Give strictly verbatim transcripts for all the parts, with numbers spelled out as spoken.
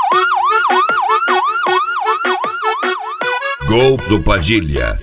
Gol do Padilha.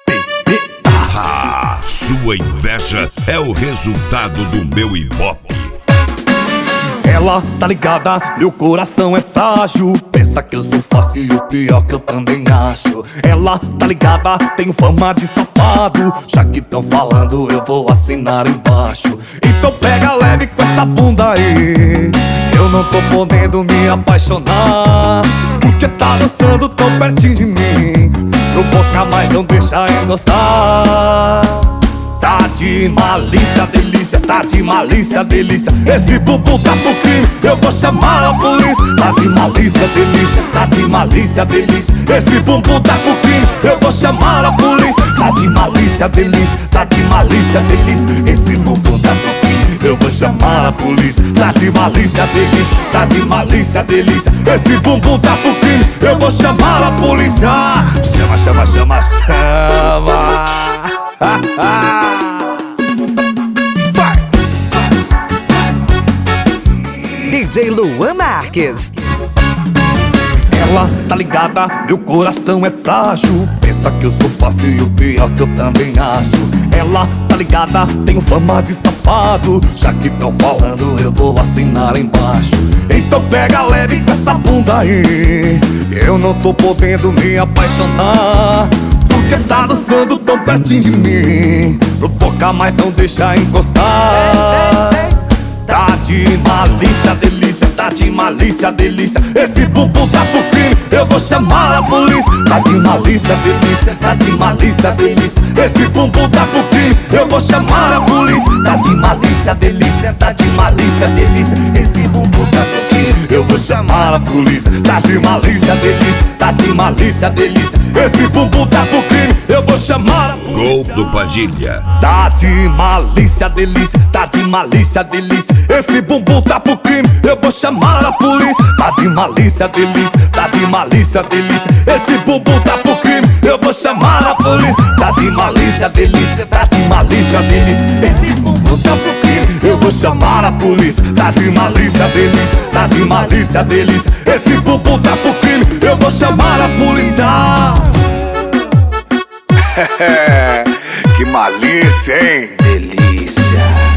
Ah, sua inveja é o resultado do meu ibope. Ela tá ligada, meu coração é frágil. Pensa que eu sou fácil e o pior que eu também acho. Ela tá ligada, tenho fama de safado. Já que tão falando eu vou assinar embaixo. Então pega leve com essa bunda aí. Eu não tô podendo me apaixonar, porque tá dançando tão pertinho de mim. Provoca, mas não deixa encostar. Tá de malícia, delícia, tá de malícia, delícia. Esse bumbum tá pro crime, eu vou chamar a polícia. Tá de malícia, delícia, tá de malícia, delícia. Esse bumbum tá pro crime, eu vou chamar a polícia. Tá de malícia, delícia, tá de malícia, delícia. Esse bumbum tá pro crime, eu vou chamar a polícia. Tá de malícia, delícia, tá de malícia, delícia. Esse bumbum tá pro crime, eu vou chamar a polícia. Chama, chama, chama, chama. Vai! D J Luan Marques. Ela tá ligada, meu coração é frágil. Pensa que eu sou fácil e o pior que eu também acho. Ela tá ligada, tenho fama de safado. Já que tão falando eu vou assinar embaixo. Então pega leve com essa bunda aí. Eu não tô podendo me apaixonar, porque tá dançando tão pertinho de mim. Provoca, mas não deixa encostar. Tá de malícia, delícia, tá de malícia, delícia. Esse bumbum tá pro crime, eu vou chamar a polícia. Tá de malícia, delícia, tá de malícia, delícia. Esse bumbum tá pro crime, eu vou chamar a polícia. Tá de malícia, delícia, tá de malícia, delícia. Esse bumbum tá pro crime, eu vou chamar a polícia. Tá de malícia, delícia, tá de malícia, delícia. Esse bumbum tá pro crime, eu vou chamar a polícia. Gol do Padilha. Tá de malícia, delícia, tá de malícia, delícia. Esse bumbum tá pro crime, eu vou chamar a polícia. Tá de malícia, delícia, tá de malícia, delícia. Esse bumbum tá pro crime, eu vou chamar a polícia. Tá de malícia, delícia, tá de malícia, delícia. Esse bumbum tá pro crime, eu vou chamar a polícia. Tá de malícia, delícia, tá de malícia, delícia. Esse bumbum tá pro crime, eu vou chamar a polícia. Que malícia, hein? Delícia.